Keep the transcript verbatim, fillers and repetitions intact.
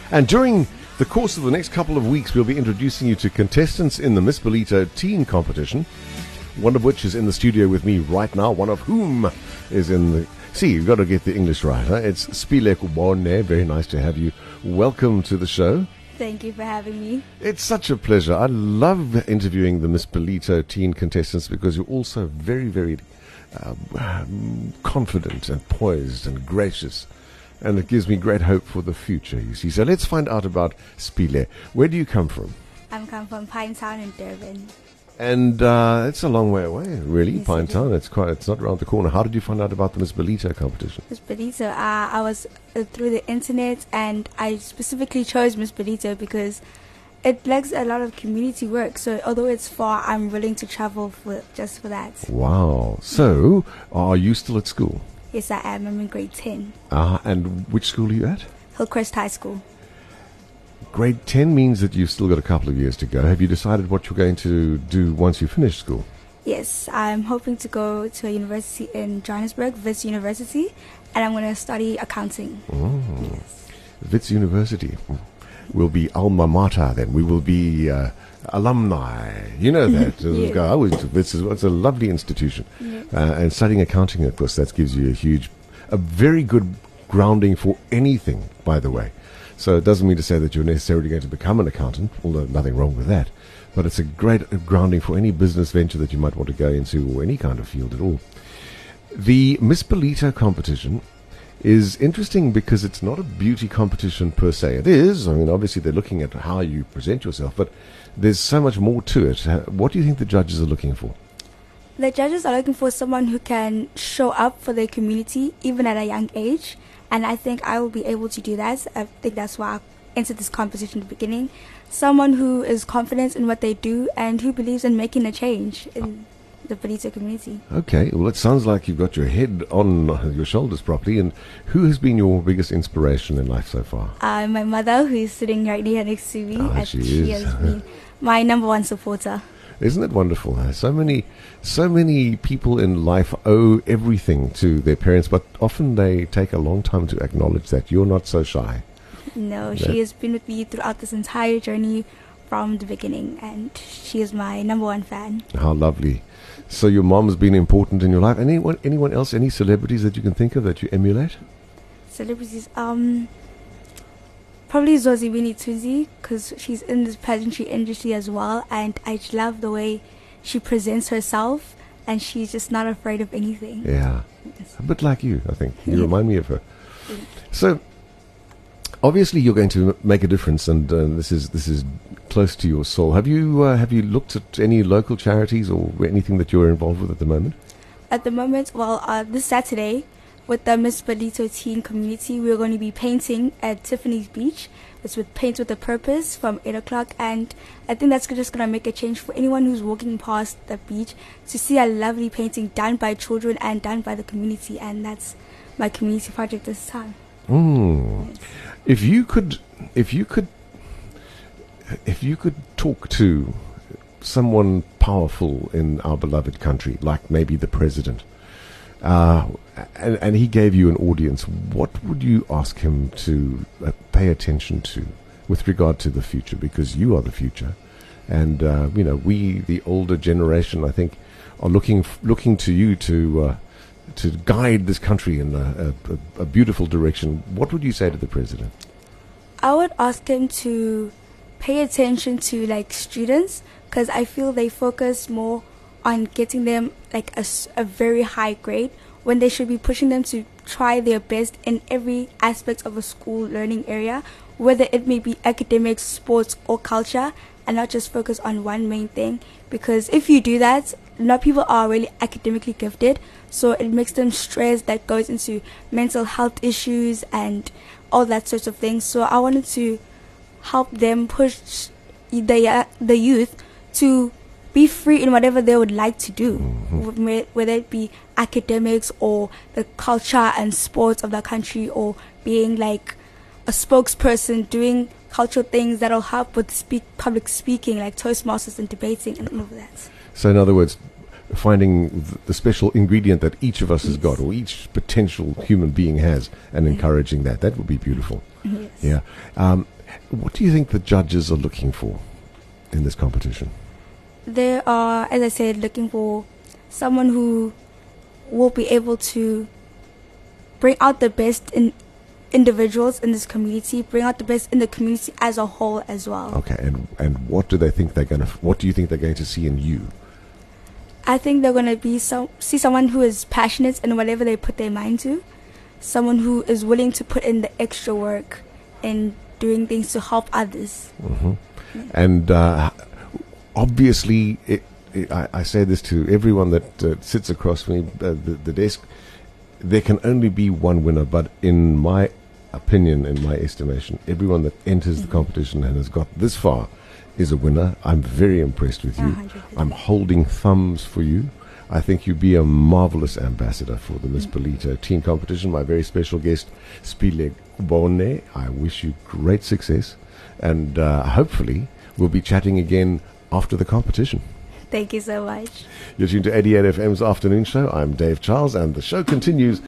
And during the course of the next couple of weeks, we'll be introducing you to contestants in the Miss Ballito teen competition, one of which is in the studio with me right now, one of whom is in the... See, you've got to get the English right, huh? It's Spile Kubone. Very nice to have you. Welcome to the show. Thank you for having me. It's such a pleasure. I love interviewing the Miss Ballito teen contestants because you're also very, very uh, confident and poised and gracious. And it gives me great hope for the future, you see. So let's find out about Spile. Where do you come from? I'm come from Pinetown in Durban. And uh, it's a long way away, really, Yes, Pinetown. it It's quite. It's not around the corner. How did you find out about the Miss Ballito competition? Miss Ballito, uh, I was uh, through the internet, and I specifically chose Miss Ballito because it lacks a lot of community work. So although it's far, I'm willing to travel for just for that. Wow. So, are you still at school? Yes, I am. I'm in grade ten. Uh, and which school are you at? Hillcrest High School. Grade ten means that you've still got a couple of years to go. Have you decided what you're going to do once you finish school? Yes, I'm hoping to go to a university in Johannesburg, Wits University, and I'm going to study accounting. Oh. Yes. Wits University. We'll be alma mater then. We will be uh, alumni. You know that. Yes. I was, Wits is, it's a lovely institution. Yes. Uh, and studying accounting, of course, that gives you a huge, a very good grounding for anything, by the way. So it doesn't mean to say that you're necessarily going to become an accountant, although nothing wrong with that. But it's a great grounding for any business venture that you might want to go into or any kind of field at all. The Miss Ballito competition is interesting because it's not a beauty competition per se. It is. I mean, obviously they're looking at how you present yourself, but there's so much more to it. What do you think the judges are looking for? The judges are looking for someone who can show up for their community, even at a young age. And I think I will be able to do that. I think that's why I entered this competition at the beginning. Someone who is confident in what they do and who believes in making a change in the Ballito community. Okay, well, it sounds like you've got your head on your shoulders properly. And who has been your biggest inspiration in life so far? Uh, my mother, who is sitting right here next to me. Ah, and she she is. has been my number one supporter. Isn't it wonderful? Huh? So many, so many people in life owe everything to their parents, but often they take a long time to acknowledge that. You're not so shy. No, Yeah. she has been with me throughout this entire journey from the beginning, and she is my number one fan. How lovely. So your mom has been important in your life. Anyone, anyone else, any celebrities that you can think of that you emulate? Celebrities, um... probably Zozibini Tuzi, because she's in this pageantry industry as well, and I just love the way she presents herself, and she's just not afraid of anything. Yeah. Yes. A bit like you, I think. You Yeah. remind me of her. Yeah. So, obviously you're going to make a difference, and uh, this is this is close to your soul. Have you uh, have you looked at any local charities or anything that you're involved with at the moment? At the moment, well, uh, this Saturday, with the Miss Ballito teen community, we're going to be painting at Tiffany's Beach. It's with Paint with a Purpose from eight o'clock, and I think that's just going to make a change for anyone who's walking past the beach to see a lovely painting done by children and done by the community, and that's my community project this time. Mm. Yes. If you could, if you could, if you could talk to someone powerful in our beloved country, like maybe the president, uh, and, and he gave you an audience, what would you ask him to uh, pay attention to with regard to the future? Because you are the future, and uh, you know, we, the older generation, I think, are looking f- looking to you to uh, to guide this country in a, a, a beautiful direction. What would you say to the president? I would ask him to pay attention to like students, because I feel they focus more on getting them like a, s- a very high grade when they should be pushing them to try their best in every aspect of a school learning area, whether it may be academics, sports, or culture, and not just focus on one main thing. Because if you do that, not people are really academically gifted, so it makes them stressed. That goes into mental health issues and all that sorts of things. So I wanted to help them push the uh, the youth to be free in whatever they would like to do, mm-hmm. whether it be academics or the culture and sports of the country, or being like a spokesperson doing cultural things that'll help with speak public speaking, like Toastmasters and debating and all of that. So in other words, finding th- the special ingredient that each of us has got, or each potential human being has, and encouraging that. That would be beautiful. Yes. Yeah. Um, What do you think the judges are looking for in this competition? They are, as I said, looking for someone who will be able to bring out the best in individuals in this community, bring out the best in the community as a whole as well. Okay, and and what do they think they're going to? What do you think they're going to see in you? I think they're going to be some see someone who is passionate in whatever they put their mind to, someone who is willing to put in the extra work in doing things to help others. Mm-hmm. Yeah. And uh, obviously, it, it, I, I say this to everyone that uh, sits across me, uh, the, the desk. There can only be one winner, but in my opinion, in my estimation, everyone that enters mm-hmm. the competition and has got this far is a winner. I'm very impressed with you. one hundred percent. I'm holding thumbs for you. I think you'd be a marvelous ambassador for the Miss Ballito teen competition. My very special guest, Spile Bone. I wish you great success, and uh, hopefully we'll be chatting again after the competition. Thank you so much. You're tuned to eighty-eight F M's Afternoon Show. I'm Dave Charles, and the show continues.